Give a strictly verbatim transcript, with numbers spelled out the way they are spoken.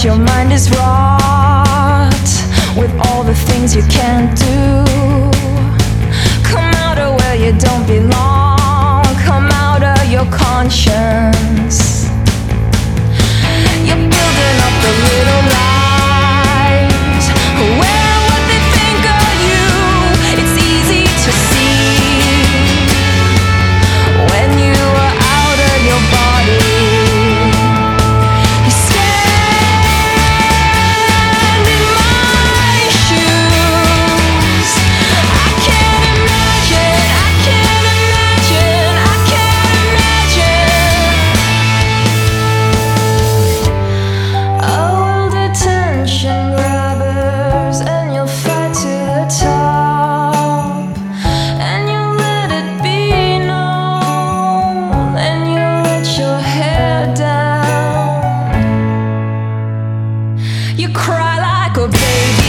Your mind is wrought with all the things you can't do. Come out of where you don't belong. Come out of your conscience. You're building up the little lies. Where what they think of you, it's easy to see when you are out of your body. You cry like a baby.